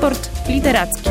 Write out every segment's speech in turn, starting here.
Raport literacki.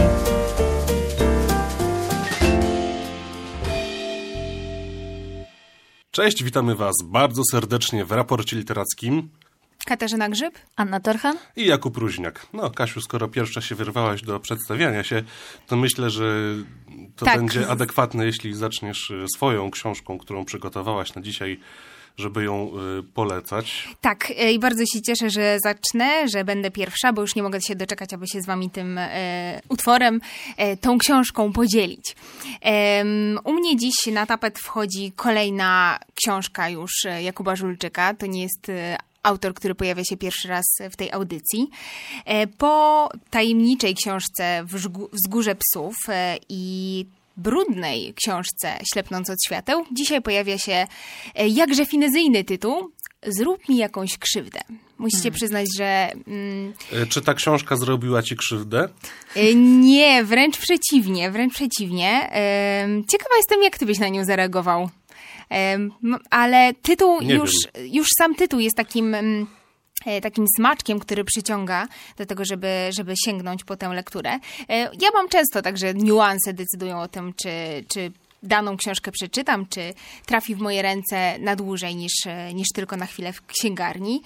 Cześć, witamy Was bardzo serdecznie w Raporcie Literackim. Katarzyna Grzyb, Anna Torchan I Jakub Róźniak. No, Kasiu, skoro pierwsza się wyrwałaś do przedstawiania się, to myślę, że to będzie adekwatne, jeśli zaczniesz swoją książką, którą przygotowałaś na dzisiaj, żeby ją polecać. Tak, i bardzo się cieszę, że zacznę, że będę pierwsza, bo już nie mogę się doczekać, aby się z wami tym utworem, tą książką podzielić. U mnie dziś na tapet wchodzi kolejna książka już Jakuba Żulczyka. To nie jest autor, który pojawia się pierwszy raz w tej audycji. Po tajemniczej książce Wzgórze psów i brudnej książce Ślepnąc od świateł, dzisiaj pojawia się jakże finezyjny tytuł Zrób mi jakąś krzywdę. Musicie przyznać, że... Czy ta książka zrobiła ci krzywdę? Nie, wręcz przeciwnie, wręcz przeciwnie. Ciekawa jestem, jak ty byś na nią zareagował. Ale tytuł, już sam tytuł jest takim smaczkiem, który przyciąga do tego, żeby sięgnąć po tę lekturę. Ja mam często tak, że niuanse decydują o tym, czy daną książkę przeczytam, czy trafi w moje ręce na dłużej niż tylko na chwilę w księgarni.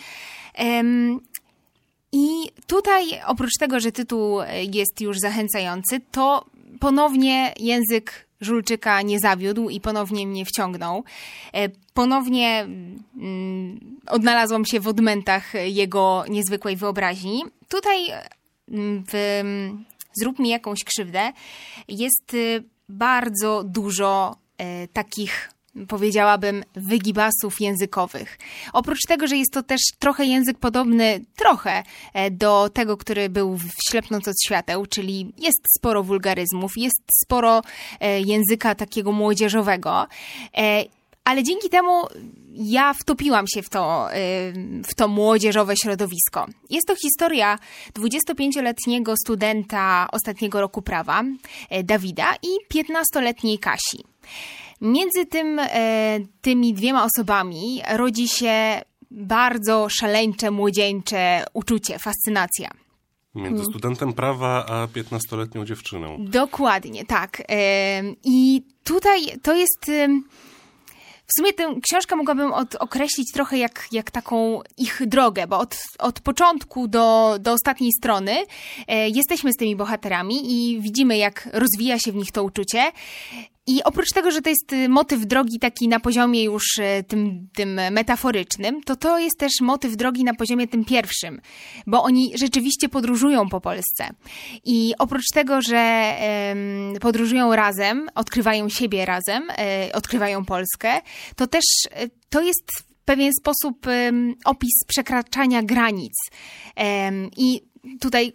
I tutaj oprócz tego, że tytuł jest już zachęcający, to ponownie język Żulczyka nie zawiódł i ponownie mnie wciągnął. Ponownie odnalazłam się w odmętach jego niezwykłej wyobraźni. Tutaj w Zrób mi jakąś krzywdę jest bardzo dużo takich, powiedziałabym, wygibasów językowych. Oprócz tego, że jest to też trochę język podobny do tego, który był w Ślepnąc od świateł, czyli jest sporo wulgaryzmów, jest sporo języka takiego młodzieżowego, ale dzięki temu ja wtopiłam się w to młodzieżowe środowisko. Jest to historia 25-letniego studenta ostatniego roku prawa, Dawida, i 15-letniej Kasi. Między tymi dwiema osobami rodzi się bardzo szaleńcze, młodzieńcze uczucie, fascynacja. Między studentem prawa a 15-letnią dziewczyną. Dokładnie, tak. I tutaj to jest... W sumie tę książkę mogłabym określić trochę jak taką ich drogę, bo od początku do ostatniej strony jesteśmy z tymi bohaterami i widzimy, jak rozwija się w nich to uczucie. I oprócz tego, że to jest motyw drogi taki na poziomie już tym metaforycznym, to jest też motyw drogi na poziomie tym pierwszym, bo oni rzeczywiście podróżują po Polsce. I oprócz tego, że podróżują razem, odkrywają siebie razem, odkrywają Polskę, to też to jest w pewien sposób opis przekraczania granic. I tutaj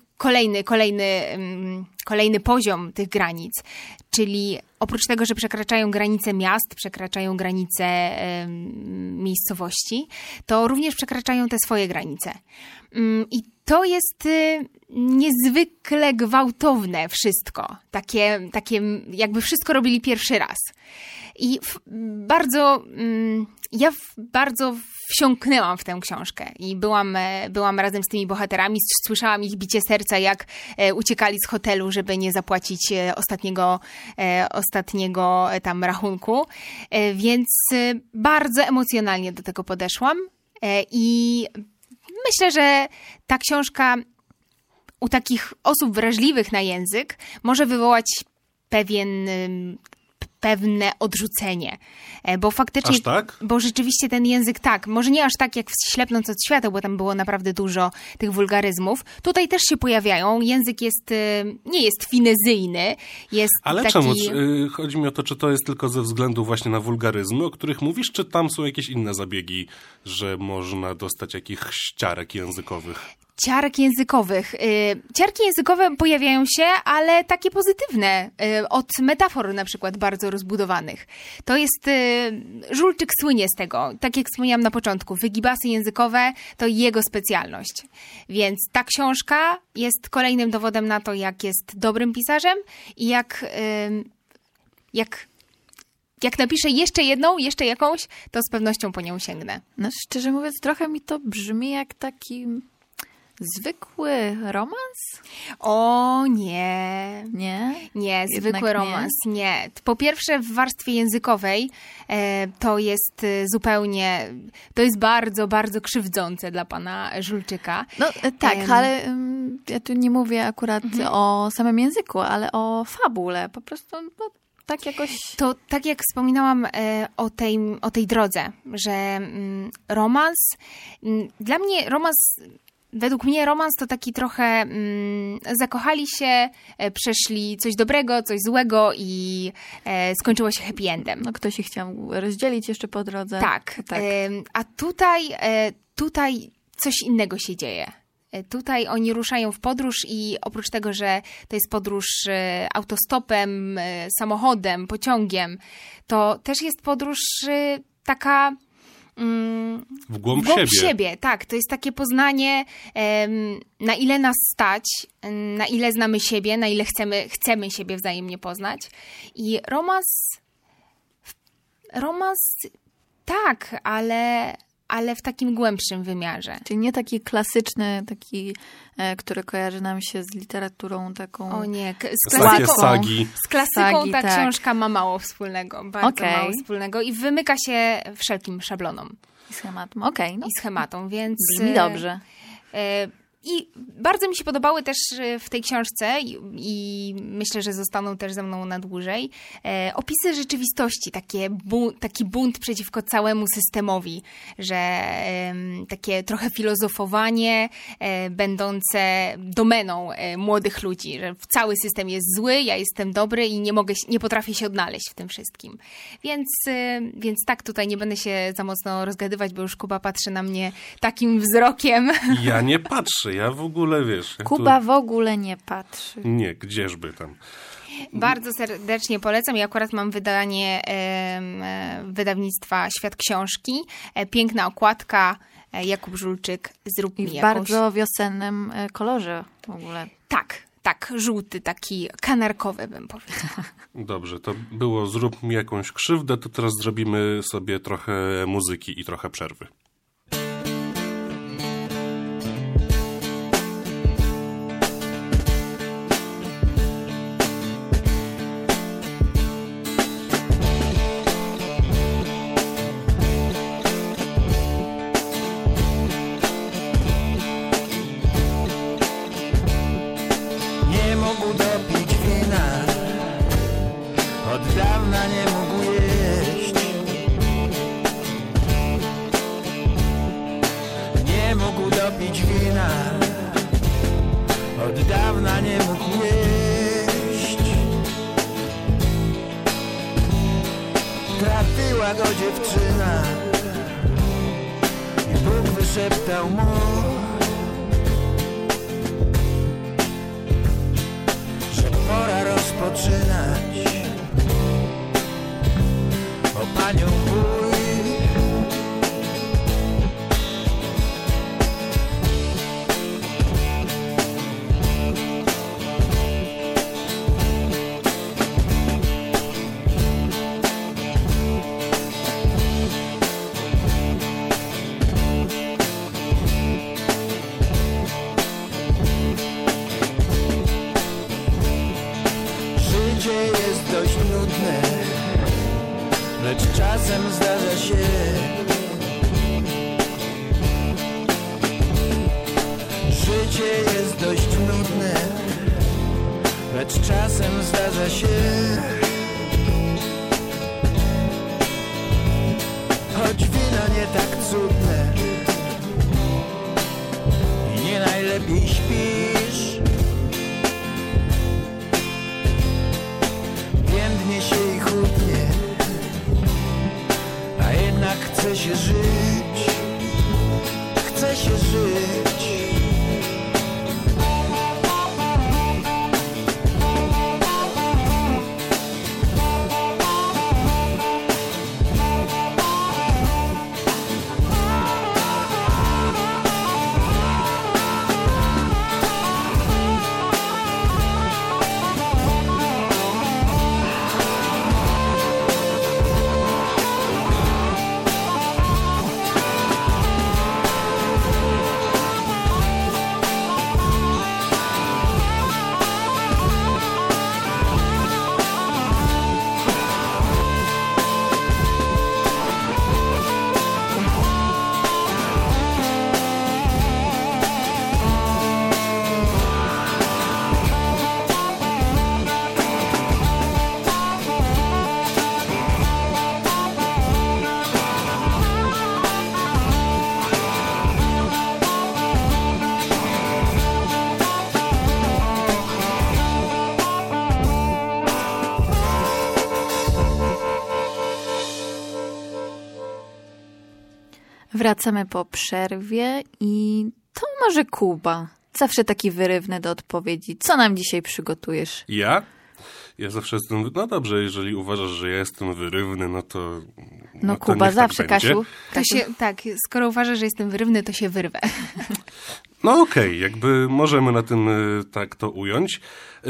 kolejny poziom tych granic, czyli oprócz tego, że przekraczają granice miast, przekraczają granice miejscowości, to również przekraczają te swoje granice. I to jest niezwykle gwałtowne wszystko. Takie jakby wszystko robili pierwszy raz. I ja bardzo wsiąknęłam w tę książkę i byłam razem z tymi bohaterami, słyszałam ich bicie serca, jak uciekali z hotelu, żeby nie zapłacić ostatniego tam rachunku, więc bardzo emocjonalnie do tego podeszłam i myślę, że ta książka u takich osób wrażliwych na język może wywołać pewne odrzucenie, bo faktycznie, aż tak? Bo rzeczywiście ten język może nie aż tak jak w Ślepnąc od świateł, bo tam było naprawdę dużo tych wulgaryzmów. Tutaj też się pojawiają, język nie jest finezyjny, jest ale taki... czemu? Chodzi mi o to, czy to jest tylko ze względu właśnie na wulgaryzmy, o których mówisz, czy tam są jakieś inne zabiegi, że można dostać jakichś ciarek językowych? Ciarek językowych. Ciarki językowe pojawiają się, ale takie pozytywne, od metafor na przykład bardzo rozbudowanych. To jest, Żulczyk słynie z tego, tak jak wspomniałam na początku, wygibasy językowe to jego specjalność. Więc ta książka jest kolejnym dowodem na to, jak jest dobrym pisarzem i jak napiszę jeszcze jedną, jeszcze jakąś, to z pewnością po nią sięgnę. No szczerze mówiąc, trochę mi to brzmi jak taki Zwykły romans? O nie. Nie? Nie, zwykły romans, nie. Po pierwsze w warstwie językowej to jest zupełnie, to jest bardzo, bardzo krzywdzące dla pana Żulczyka. No tak, ale ja tu nie mówię akurat o samym języku, ale o fabule. Po prostu tak jakoś... To tak jak wspominałam o tej drodze, że romans, dla mnie według mnie romans to taki trochę zakochali się, przeszli coś dobrego, coś złego i skończyło się happy endem. No ktoś się chciał rozdzielić jeszcze po drodze. Tak. A tutaj coś innego się dzieje. Tutaj oni ruszają w podróż i oprócz tego, że to jest podróż autostopem, samochodem, pociągiem, to też jest podróż taka... W głąb siebie. Tak, to jest takie poznanie, na ile nas stać, na ile znamy siebie, na ile chcemy siebie wzajemnie poznać. I romans tak, ale w takim głębszym wymiarze. Czyli nie taki klasyczny, taki, który kojarzy nam się z literaturą taką... O nie, z klasyką. Sagi. Z klasyką ta książka ma mało wspólnego, bardzo mało wspólnego i wymyka się wszelkim szablonom. I schematom, okej. I schematom, więc... Brzmi dobrze. I bardzo mi się podobały też w tej książce i myślę, że zostaną też ze mną na dłużej, opisy rzeczywistości, taki bunt przeciwko całemu systemowi, że takie trochę filozofowanie będące domeną młodych ludzi, że cały system jest zły, ja jestem dobry i nie potrafię się odnaleźć w tym wszystkim. Więc tak, tutaj nie będę się za mocno rozgadywać, bo już Kuba patrzy na mnie takim wzrokiem. Ja nie patrzę. Ja w ogóle, wiesz... Kuba w ogóle nie patrzy. Nie, gdzieżby tam. Bardzo serdecznie polecam. Ja akurat mam wydanie wydawnictwa Świat Książki. Piękna okładka. Jakub Żulczyk, zrób mi jakąś... W bardzo wiosennym kolorze w ogóle. Tak, żółty, taki kanarkowy bym powiedziała. Dobrze, to było zrób mi jakąś krzywdę, to teraz zrobimy sobie trochę muzyki i trochę przerwy. Trafiła go dziewczyna i Bóg wyszeptał mu, że pora rozpoczynać o panią bój. Lecz czasem zdarza się, życie jest dość nudne, lecz czasem zdarza się, choć wino nie tak cudne i nie najlepiej śpisz, pięknie się i chłodnie, a jednak chce się żyć, chce się żyć. Wracamy po przerwie i to może Kuba. Zawsze taki wyrywny do odpowiedzi. Co nam dzisiaj przygotujesz? Ja? Ja zawsze jestem... No dobrze, jeżeli uważasz, że ja jestem wyrywny, no to... No Kuba, niech zawsze, tak będzie. Kasiu. Tak, skoro uważasz, że jestem wyrywny, to się wyrwę. No okej, jakby możemy na tym tak to ująć.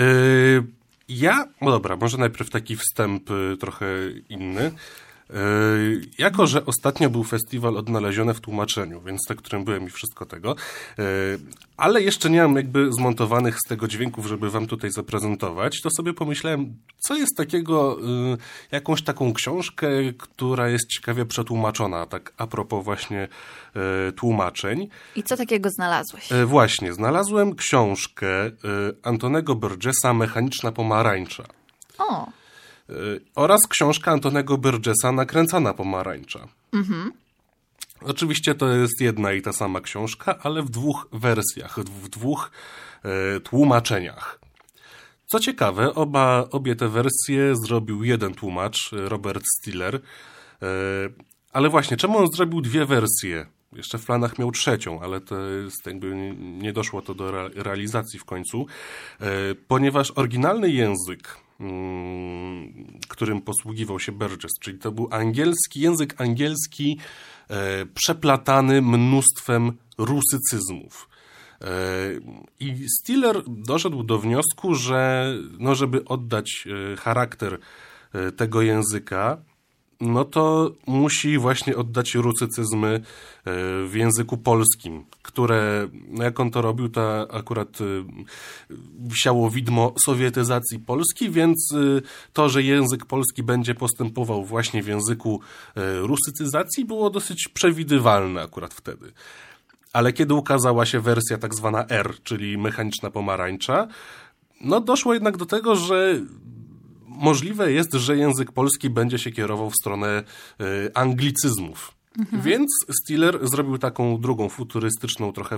No dobra, może najpierw taki wstęp trochę inny. Jako że ostatnio był festiwal Odnalezione w tłumaczeniu, więc na którym byłem i wszystko tego, ale jeszcze nie mam jakby zmontowanych z tego dźwięków, żeby wam tutaj zaprezentować, to sobie pomyślałem, co jest takiego, jakąś taką książkę, która jest ciekawie przetłumaczona, tak a propos właśnie tłumaczeń. I co takiego znalazłeś? Właśnie, znalazłem książkę Antonego Burgessa Mechaniczna pomarańcza. O! Oraz książka Antonego Burgessa Nakręcana pomarańcza. Mhm. Oczywiście to jest jedna i ta sama książka, ale w 2 wersjach, w 2 tłumaczeniach. Co ciekawe, obie te wersje zrobił jeden tłumacz, Robert Stiller. Ale właśnie, czemu on zrobił 2 wersje? Jeszcze w planach miał 3, ale to jest jakby nie doszło to do realizacji w końcu, ponieważ oryginalny język, którym posługiwał się Burgess, czyli to był język angielski przeplatany mnóstwem rusycyzmów. I Stiller doszedł do wniosku, że żeby oddać charakter tego języka, no to musi właśnie oddać rusycyzmy w języku polskim, które, jak on to robił, to akurat wisiało widmo sowietyzacji Polski, więc to, że język polski będzie postępował właśnie w języku rusycyzacji, było dosyć przewidywalne akurat wtedy. Ale kiedy ukazała się wersja tak zwana R, czyli mechaniczna pomarańcza, no doszło jednak do tego, że możliwe jest, że język polski będzie się kierował w stronę anglicyzmów. Mhm. Więc Stiller zrobił taką drugą futurystyczną trochę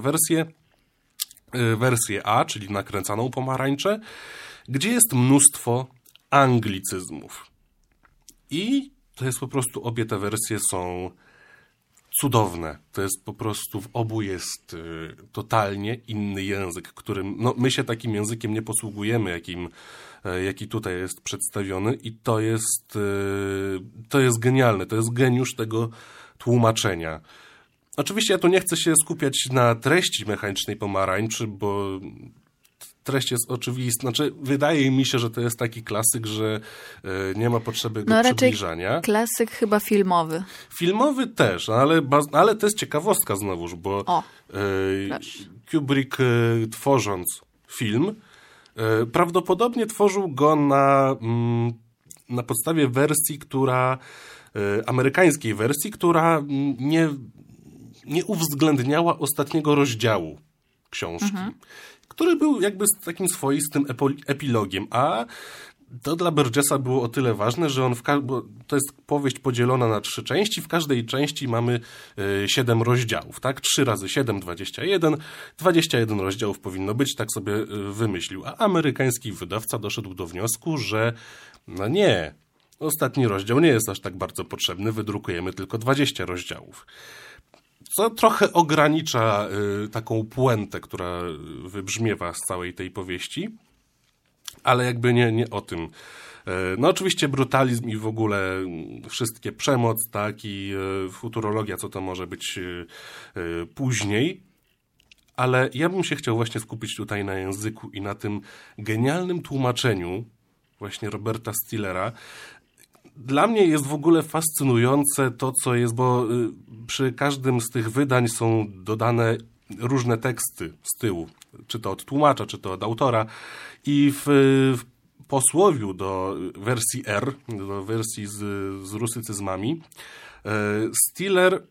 wersję A, czyli nakręcaną pomarańczę, gdzie jest mnóstwo anglicyzmów. I to jest po prostu, obie te wersje są cudowne. To jest po prostu, w obu jest totalnie inny język, którym my się takim językiem nie posługujemy, jaki tutaj jest przedstawiony, i to jest genialne, to jest geniusz tego tłumaczenia. Oczywiście ja tu nie chcę się skupiać na treści mechanicznej pomarańczy, bo treść jest oczywista. Znaczy, wydaje mi się, że to jest taki klasyk, że nie ma potrzeby go przybliżania. Klasyk chyba filmowy. Filmowy też, ale to jest ciekawostka znowuż, bo Kubrick, tworząc film, prawdopodobnie tworzył go na podstawie wersji, amerykańskiej wersji, która nie uwzględniała ostatniego rozdziału książki, który był jakby takim swoistym epilogiem, a to dla Burgessa było o tyle ważne, że bo to jest powieść podzielona na 3 części, w każdej części mamy 7 rozdziałów, tak? 3 razy 7, 21, 21 rozdziałów powinno być, tak sobie wymyślił, a amerykański wydawca doszedł do wniosku, że nie, ostatni rozdział nie jest aż tak bardzo potrzebny, wydrukujemy tylko 20 rozdziałów. Co trochę ogranicza taką puentę, która wybrzmiewa z całej tej powieści, ale jakby nie o tym. No oczywiście brutalizm i w ogóle wszystkie przemoc, tak, i futurologia, co to może być później, ale ja bym się chciał właśnie skupić tutaj na języku i na tym genialnym tłumaczeniu właśnie Roberta Stillera. Dla mnie jest w ogóle fascynujące to, co jest, bo przy każdym z tych wydań są dodane różne teksty z tyłu, czy to od tłumacza, czy to od autora, i w posłowiu do wersji R, do wersji z rusycyzmami, Stiller,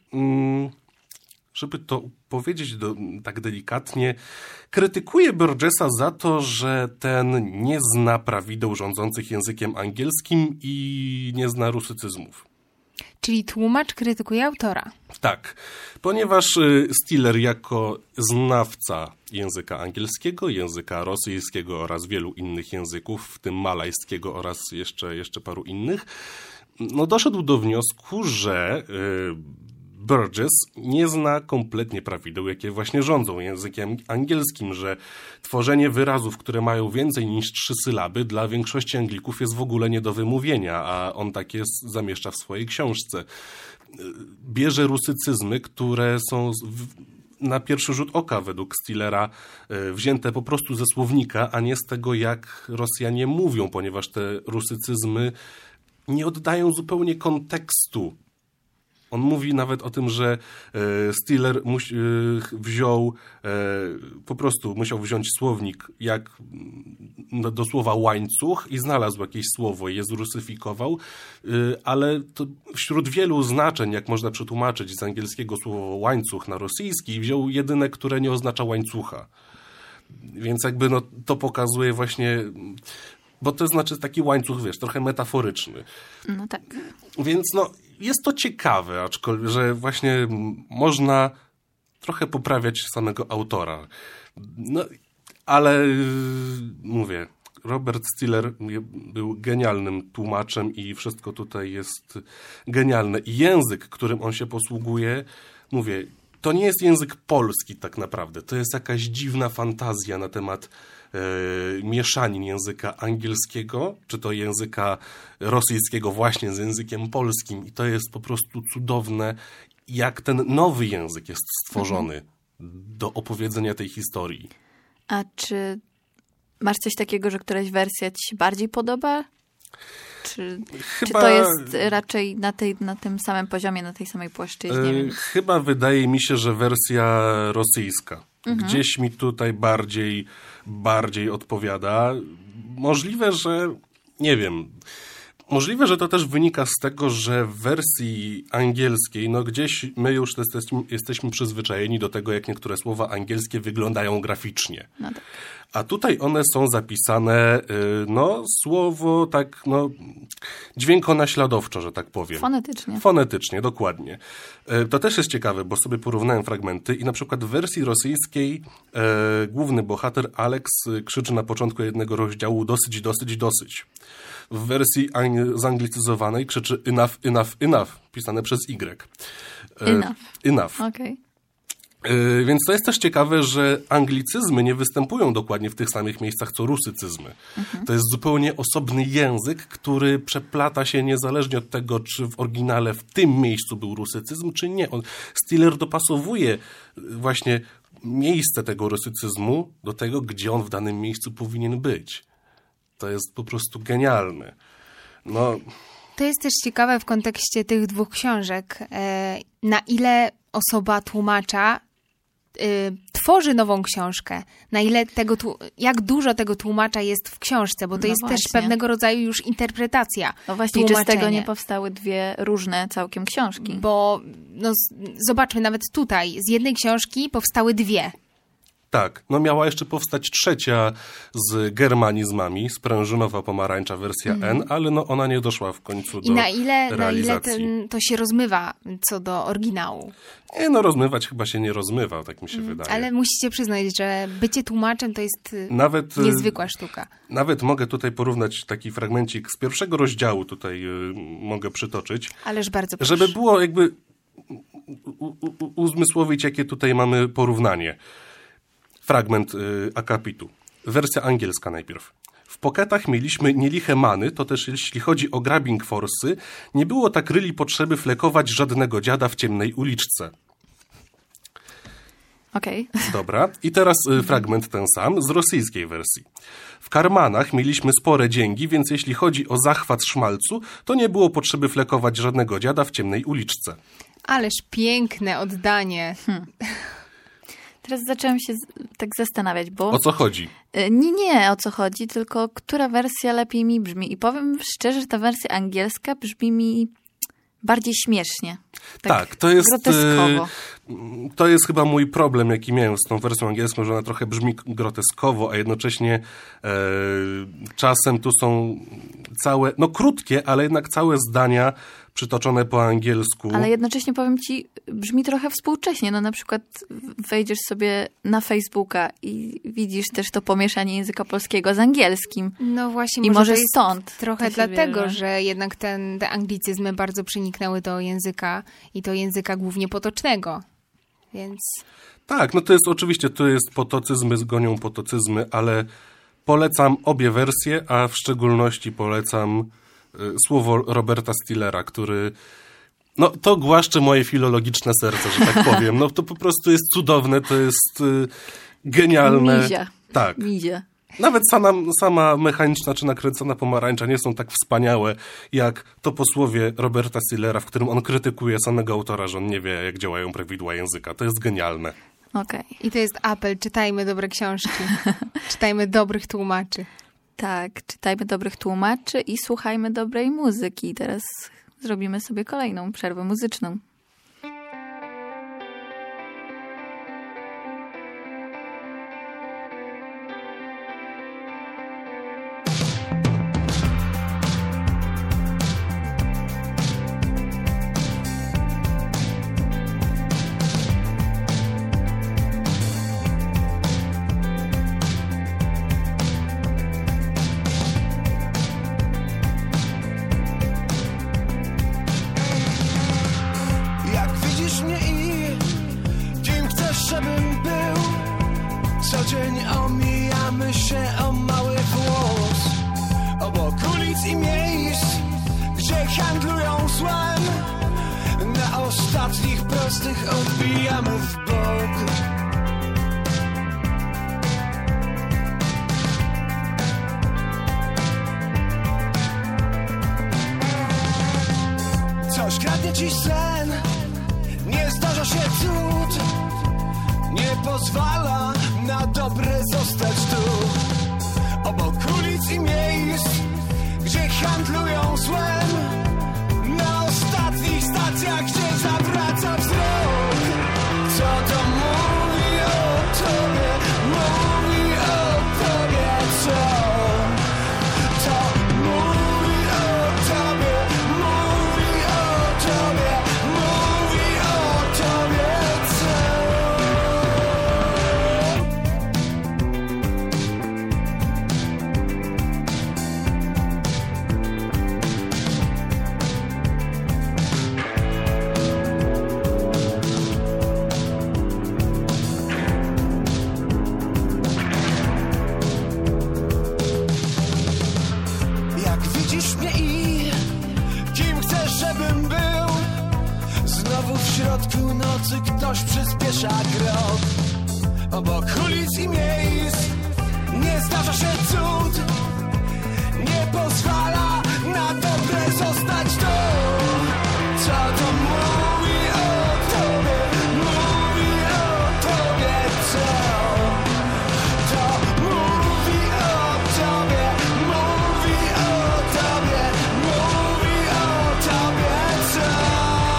żeby to powiedzieć tak delikatnie, krytykuje Burgessa za to, że ten nie zna prawideł rządzących językiem angielskim i nie zna rusycyzmów. Czyli tłumacz krytykuje autora. Tak, ponieważ Stiller jako znawca języka angielskiego, języka rosyjskiego oraz wielu innych języków, w tym malajskiego oraz jeszcze paru innych, doszedł do wniosku, że Burgess nie zna kompletnie prawideł, jakie właśnie rządzą językiem angielskim, że tworzenie wyrazów, które mają więcej niż 3 sylaby, dla większości Anglików jest w ogóle nie do wymówienia, a on takie zamieszcza w swojej książce. Bierze rusycyzmy, które są na pierwszy rzut oka według Stillera wzięte po prostu ze słownika, a nie z tego, jak Rosjanie mówią, ponieważ te rusycyzmy nie oddają zupełnie kontekstu. On mówi nawet o tym, że Stiller musiał wziąć słownik do słowa łańcuch i znalazł jakieś słowo i je zrusyfikował, ale to wśród wielu znaczeń, jak można przetłumaczyć z angielskiego słowo łańcuch na rosyjski, wziął jedyne, które nie oznacza łańcucha. Więc jakby to pokazuje właśnie... Bo to znaczy taki łańcuch, wiesz, trochę metaforyczny. No tak. Więc jest to ciekawe, aczkolwiek, że właśnie można trochę poprawiać samego autora. No, ale mówię, Robert Stiller był genialnym tłumaczem i wszystko tutaj jest genialne. I język, którym on się posługuje, mówię, to nie jest język polski tak naprawdę. To jest jakaś dziwna fantazja na temat mieszanin języka angielskiego, czy to języka rosyjskiego właśnie z językiem polskim. I to jest po prostu cudowne, jak ten nowy język jest stworzony do opowiedzenia tej historii. A czy masz coś takiego, że któraś wersja ci się bardziej podoba? Czy to jest raczej na tym samym poziomie, na tej samej płaszczyźnie? Chyba wydaje mi się, że wersja rosyjska. Gdzieś mi tutaj bardziej odpowiada. Możliwe, że nie wiem. Możliwe, że to też wynika z tego, że w wersji angielskiej, gdzieś my już jesteśmy przyzwyczajeni do tego, jak niektóre słowa angielskie wyglądają graficznie. No tak. A tutaj one są zapisane, słowo tak, dźwiękonaśladowczo, że tak powiem. Fonetycznie, dokładnie. To też jest ciekawe, bo sobie porównałem fragmenty i na przykład w wersji rosyjskiej główny bohater Alex krzyczy na początku jednego rozdziału dosyć, dosyć, dosyć. W wersji zanglicyzowanej krzyczy enough, enough, enough, pisane przez Y. Enough. Okej. Więc to jest też ciekawe, że anglicyzmy nie występują dokładnie w tych samych miejscach co rusycyzmy. To jest zupełnie osobny język, który przeplata się niezależnie od tego, czy w oryginale w tym miejscu był rusycyzm, czy nie. Stiller dopasowuje właśnie miejsce tego rusycyzmu do tego, gdzie on w danym miejscu powinien być. To jest po prostu genialne. To jest też ciekawe w kontekście tych 2 książek, na ile osoba tłumacza tworzy nową książkę, na ile jak dużo tego tłumacza jest w książce, bo to jest też pewnego rodzaju już interpretacja. No właśnie, czy z tego nie powstały 2 różne całkiem książki? Bo zobaczmy, nawet tutaj z jednej książki powstały 2. Tak, miała jeszcze powstać 3 z germanizmami, sprężynowa pomarańcza wersja N, ale ona nie doszła w końcu do realizacji. Na ile to się rozmywa co do oryginału? Rozmywać chyba się nie rozmywa, tak mi się wydaje. Ale musicie przyznać, że bycie tłumaczem to jest niezwykła sztuka. Nawet mogę tutaj porównać taki fragmencik z pierwszego rozdziału, tutaj mogę przytoczyć. Ależ bardzo proszę. Żeby było jakby uzmysłowić, jakie tutaj mamy porównanie. Fragment akapitu. Wersja angielska najpierw. W Pocketach mieliśmy nieliche many, to też jeśli chodzi o grabbing forsy, nie było tak ryli potrzeby flekować żadnego dziada w ciemnej uliczce. Okej. Dobra. I teraz fragment ten sam z rosyjskiej wersji. W Karmanach mieliśmy spore dzięgi, więc jeśli chodzi o zachwat szmalcu, to nie było potrzeby flekować żadnego dziada w ciemnej uliczce. Ależ piękne oddanie. Teraz zaczęłam się tak zastanawiać, bo... O co chodzi? Nie o co chodzi, tylko która wersja lepiej mi brzmi. I powiem szczerze, że ta wersja angielska brzmi mi bardziej śmiesznie. Tak, to jest groteskowo. To jest chyba mój problem, jaki miałem z tą wersją angielską, że ona trochę brzmi groteskowo, a jednocześnie czasem tu są całe, krótkie, ale jednak całe zdania przytoczone po angielsku. Ale jednocześnie powiem ci, brzmi trochę współcześnie. No na przykład wejdziesz sobie na Facebooka i widzisz też to pomieszanie języka polskiego z angielskim. No właśnie, i może stąd. Trochę dlatego, że jednak te anglicyzmy bardzo przeniknęły do języka i to języka głównie potocznego. Więc... Tak, no to jest oczywiście, to jest potocyzmy, gonią potocyzmy, ale polecam obie wersje, a w szczególności polecam słowo Roberta Stillera, który, no to głaszcze moje filologiczne serce, że tak powiem. No to po prostu jest cudowne, to jest genialne. Mizia. Tak. Mizia. Nawet sama mechaniczna czy nakręcona pomarańcza nie są tak wspaniałe, jak to posłowie Roberta Stillera, w którym on krytykuje samego autora, że on nie wie, jak działają prawidła języka. To jest genialne. Okej. I to jest apel, czytajmy dobre książki, czytajmy dobrych tłumaczy. Tak, czytajmy dobrych tłumaczy i słuchajmy dobrej muzyki. Teraz zrobimy sobie kolejną przerwę muzyczną. Co dzień omijamy się o mały włos obok ulic i miejsc, gdzie handlują złem. Na ostatnich prostych odbijamy w bok. Coś kradnie ci sen, nie zdarza się cud, nie pozwala na dobre zostać tu. Obok ulic i miejsc, gdzie handlują złem. Na ostatnich stacjach, gdzie zawraca wzrok. Co to mówi o tobie, mówi o tobie, co? To mówi o tobie, mówi o tobie, mówi o tobie, co? W środku nocy ktoś przyspiesza krok. Obok ulic i miejsc nie zdarza się cud, nie pozwala na dobre zostać tu. Co to mówi o tobie, mówi o tobie, co? To mówi o tobie, mówi o tobie, mówi o tobie, co?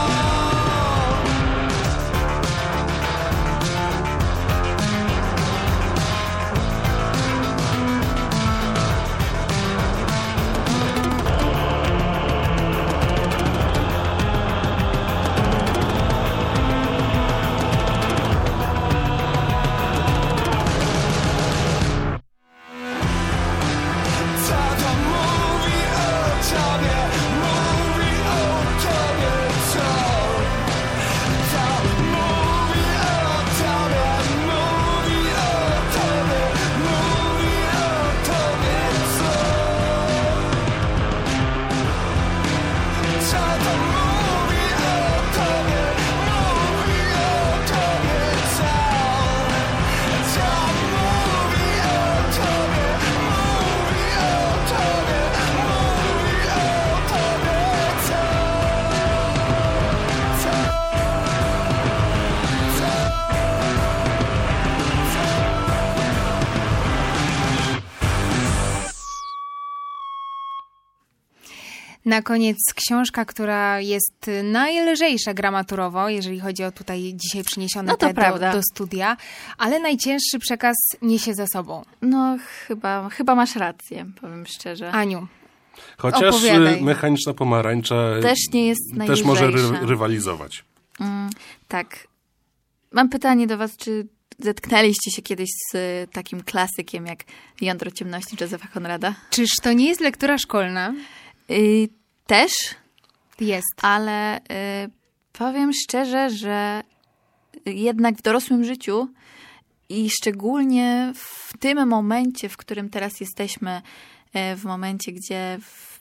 Na koniec książka, która jest najlżejsza gramaturowo, jeżeli chodzi o tutaj dzisiaj przyniesione do studia, ale najcięższy przekaz niesie za sobą. No chyba masz rację, powiem szczerze. Aniu, Chociaż Opowiadaj. Mechaniczna pomarańcza też nie jest też może najlżejsza. rywalizować. Tak. Mam pytanie do was, czy zetknęliście się kiedyś z takim klasykiem jak Jądro ciemności Josepha Conrada? Czyż to nie jest lektura szkolna? Też, Jest. ale powiem szczerze, że jednak w dorosłym życiu i szczególnie w tym momencie, w którym teraz jesteśmy, w momencie, gdzie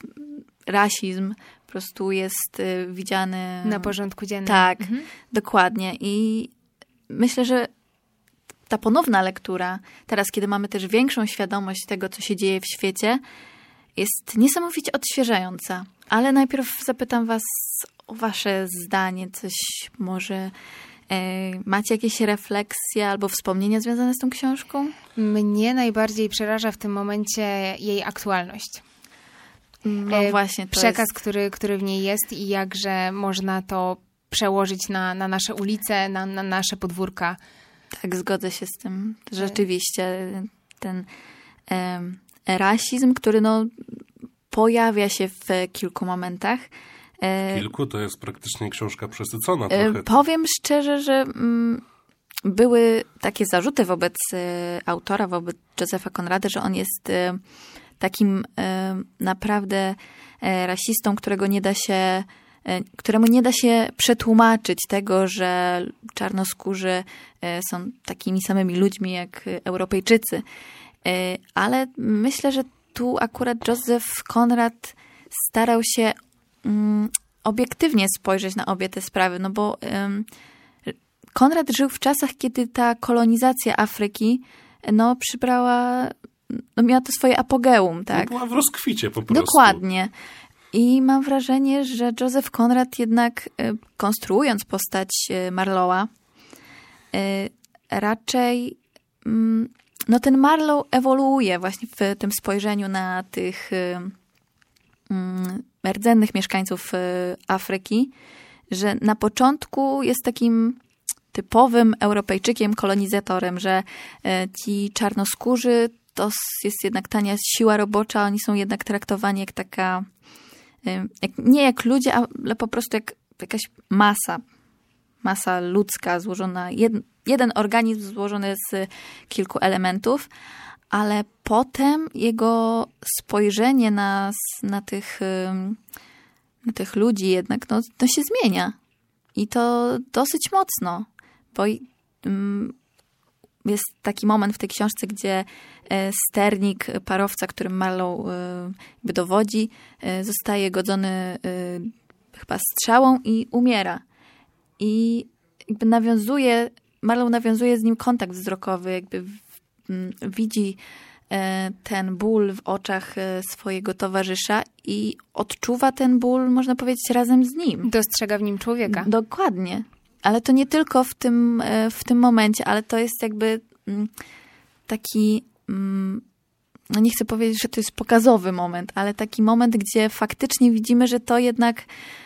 rasizm po prostu jest widziany... Na porządku dziennym. Tak, dokładnie. I myślę, że ta ponowna lektura, teraz kiedy mamy też większą świadomość tego, co się dzieje w świecie, jest niesamowicie odświeżająca. Ale najpierw zapytam was o wasze zdanie. Coś może macie jakieś refleksje albo wspomnienia związane z tą książką? Mnie najbardziej przeraża w tym momencie jej aktualność. No właśnie. To Przekaz, jest... który w niej jest i jakże można to przełożyć na nasze ulice, na nasze podwórka. Tak, zgodzę się z tym. Rzeczywiście ten rasizm, który pojawia się w kilku momentach. Kilku? To jest praktycznie książka przesycona trochę. Powiem szczerze, że były takie zarzuty wobec autora, wobec Josepha Conrada, że on jest takim naprawdę rasistą, któremu nie da się przetłumaczyć tego, że czarnoskórzy są takimi samymi ludźmi jak Europejczycy. Ale myślę, że tu akurat Joseph Conrad starał się obiektywnie spojrzeć na obie te sprawy, no bo Konrad żył w czasach, kiedy ta kolonizacja Afryki przybrała, miała to swoje apogeum, tak? Była w rozkwicie po prostu. Dokładnie. I mam wrażenie, że Joseph Conrad jednak konstruując postać Marlowa, raczej ten Marlow ewoluuje właśnie w tym spojrzeniu na tych rdzennych mieszkańców Afryki, że na początku jest takim typowym Europejczykiem, kolonizatorem, że ci czarnoskórzy to jest jednak tania siła robocza, oni są jednak traktowani jak taka, nie jak ludzie, ale po prostu jak jakaś masa ludzka złożona, jeden organizm złożony z kilku elementów, ale potem jego spojrzenie na tych ludzi jednak to się zmienia. I to dosyć mocno, bo jest taki moment w tej książce, gdzie sternik parowca, którym Marlow dowodzi, zostaje godzony chyba strzałą i umiera. I jakby Marlow nawiązuje z nim kontakt wzrokowy, jakby widzi ten ból w oczach swojego towarzysza i odczuwa ten ból, można powiedzieć, razem z nim. Dostrzega w nim człowieka. Dokładnie. Ale to nie tylko w tym momencie, ale to jest jakby taki, nie chcę powiedzieć, że to jest pokazowy moment, ale taki moment, gdzie faktycznie widzimy, że to jednak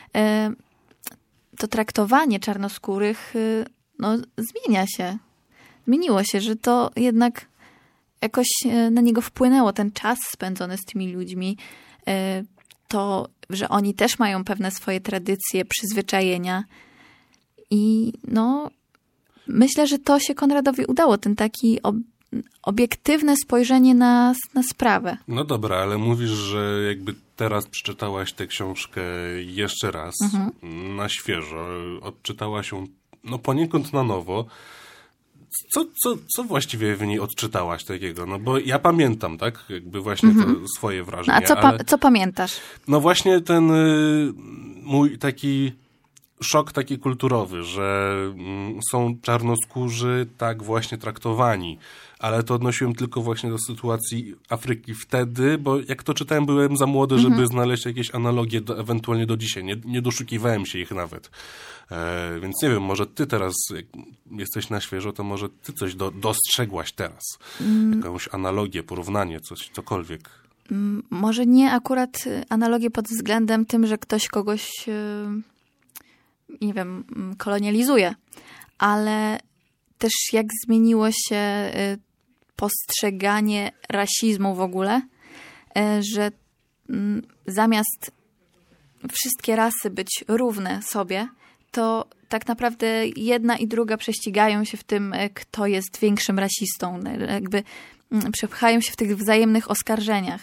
to traktowanie czarnoskórych zmienia się. Zmieniło się, że to jednak jakoś na niego wpłynęło, ten czas spędzony z tymi ludźmi, to, że oni też mają pewne swoje tradycje, przyzwyczajenia. I myślę, że to się Konradowi udało, ten taki obiektywne spojrzenie na sprawę. No dobra, ale mówisz, że jakby teraz przeczytałaś tę książkę jeszcze raz, na świeżo, odczytałaś ją poniekąd na nowo. Co właściwie w niej odczytałaś takiego? No bo ja pamiętam, tak? Jakby właśnie to swoje wrażenia. Co pamiętasz? No właśnie ten mój taki szok taki kulturowy, że są czarnoskórzy tak właśnie traktowani. Ale to odnosiłem tylko właśnie do sytuacji Afryki wtedy, bo jak to czytałem, byłem za młody, żeby znaleźć jakieś analogie ewentualnie do dzisiaj. Nie doszukiwałem się ich nawet. Więc nie wiem, może ty teraz, jak jesteś na świeżo, to może ty coś dostrzegłaś teraz. Jakąś analogię, porównanie, cokolwiek. Może nie akurat analogię pod względem tym, że ktoś kogoś, nie wiem, kolonializuje, ale też jak zmieniło się postrzeganie rasizmu w ogóle, że zamiast wszystkie rasy być równe sobie, to tak naprawdę jedna i druga prześcigają się w tym, kto jest większym rasistą. Jakby przepchają się w tych wzajemnych oskarżeniach.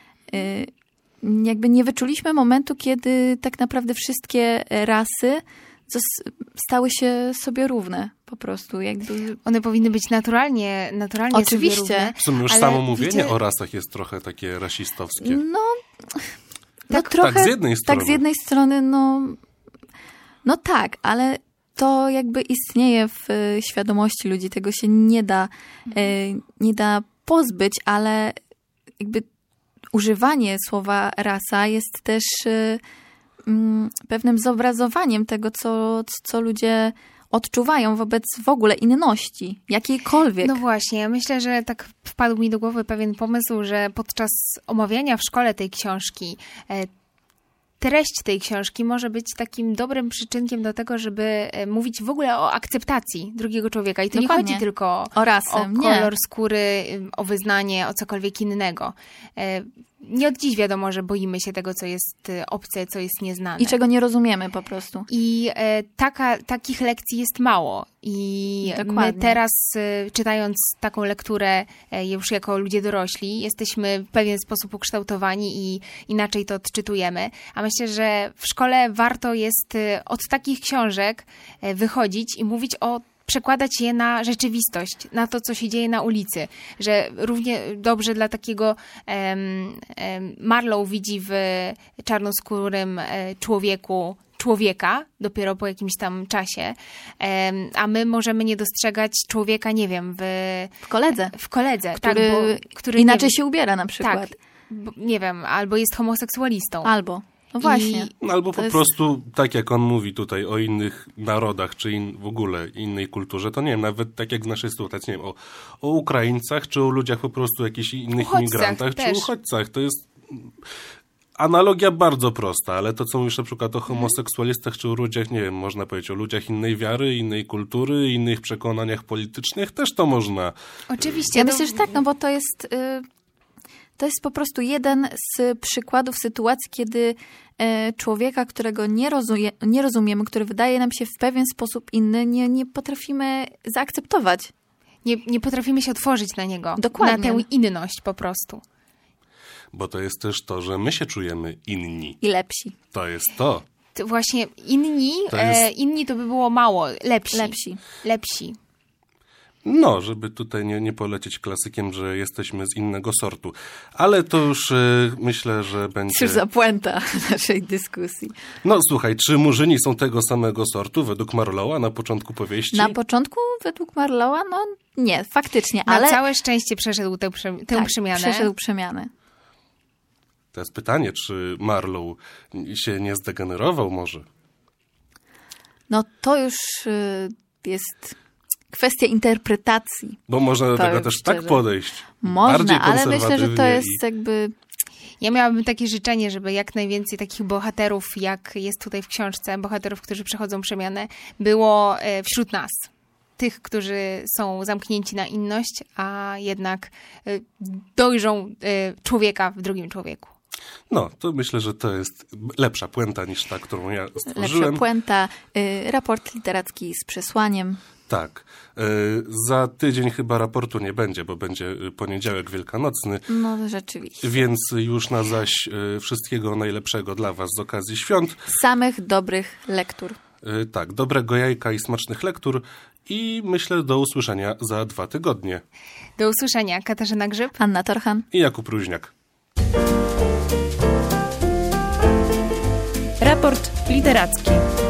Jakby nie wyczuliśmy momentu, kiedy tak naprawdę wszystkie rasy stały się sobie równe po prostu. Jakby... One powinny być naturalnie Oczywiście. sobie równe. W sumie już samo mówienie o rasach jest trochę takie rasistowskie. Trochę, tak, z jednej strony. Tak, z jednej strony, no tak, ale to jakby istnieje w świadomości ludzi. Tego się nie da pozbyć, ale jakby używanie słowa rasa jest też pewnym zobrazowaniem tego, co ludzie odczuwają wobec w ogóle inności, jakiejkolwiek. No właśnie, ja myślę, że tak wpadł mi do głowy pewien pomysł, że podczas omawiania w szkole tej książki treść tej książki może być takim dobrym przyczynkiem do tego, żeby mówić w ogóle o akceptacji drugiego człowieka. I to Dokładnie. nie chodzi tylko o rasę, o kolor skóry, o wyznanie, o cokolwiek innego. Nie od dziś wiadomo, że boimy się tego, co jest obce, co jest nieznane. I czego nie rozumiemy po prostu. I takich lekcji jest mało. I Dokładnie. my teraz, czytając taką lekturę już jako ludzie dorośli, jesteśmy w pewien sposób ukształtowani i inaczej to odczytujemy. A myślę, że w szkole warto jest od takich książek wychodzić i mówić przekładać je na rzeczywistość, na to, co się dzieje na ulicy. Że równie dobrze dla takiego Marlowe widzi w czarnoskórym człowieka, dopiero po jakimś tam czasie, a my możemy nie dostrzegać człowieka, nie wiem, w koledze, który inaczej się ubiera na przykład. Tak, nie wiem, albo jest homoseksualistą. No właśnie. Albo po prostu, tak jak on mówi tutaj o innych narodach, czy w ogóle innej kulturze, to nie wiem, nawet tak jak w naszej sytuacji, nie wiem, o Ukraińcach, czy o ludziach po prostu jakichś innych imigrantach, czy uchodźcach. To jest analogia bardzo prosta, ale to, co mówisz na przykład o homoseksualistach, czy o ludziach, nie wiem, można powiedzieć o ludziach innej wiary, innej kultury, innych przekonaniach politycznych, też to można. Oczywiście. Ja myślę, że tak, no bo to jest po prostu jeden z przykładów sytuacji, kiedy człowieka, którego nie rozumiemy, który wydaje nam się w pewien sposób inny, nie potrafimy zaakceptować. Nie potrafimy się otworzyć na niego. Dokładnie. Na tę inność po prostu. Bo to jest też to, że my się czujemy inni. I lepsi. To jest to. Właśnie inni to by było mało. Lepsi. No, żeby tutaj nie polecieć klasykiem, że jesteśmy z innego sortu. Ale to już myślę, że będzie... Cóż za puenta naszej dyskusji. No słuchaj, czy Murzyni są tego samego sortu według Marlowa na początku powieści? Na początku według Marlowa? No nie, faktycznie, ale... Na całe szczęście przeszedł tę przemianę. Przeszedł przemianę. To jest pytanie, czy Marlowe się nie zdegenerował może? No to już jest kwestia interpretacji. Bo można do tego też tak podejść. Można, ale myślę, że to jest jakby... Ja miałabym takie życzenie, żeby jak najwięcej takich bohaterów, jak jest tutaj w książce, bohaterów, którzy przechodzą przemianę, było wśród nas. Tych, którzy są zamknięci na inność, a jednak dojrzą człowieka w drugim człowieku. No, to myślę, że to jest lepsza puenta niż ta, którą ja stworzyłem. Lepsza puenta, raport literacki z przesłaniem. Tak. Za tydzień chyba raportu nie będzie, bo będzie poniedziałek wielkanocny. No rzeczywiście. Więc już na zaś wszystkiego najlepszego dla was z okazji świąt. Samych dobrych lektur. Tak, dobrego jajka i smacznych lektur. I myślę do usłyszenia za 2 tygodnie. Do usłyszenia. Katarzyna Grzyb, Anna Torchan i Jakub Róźniak. Raport literacki.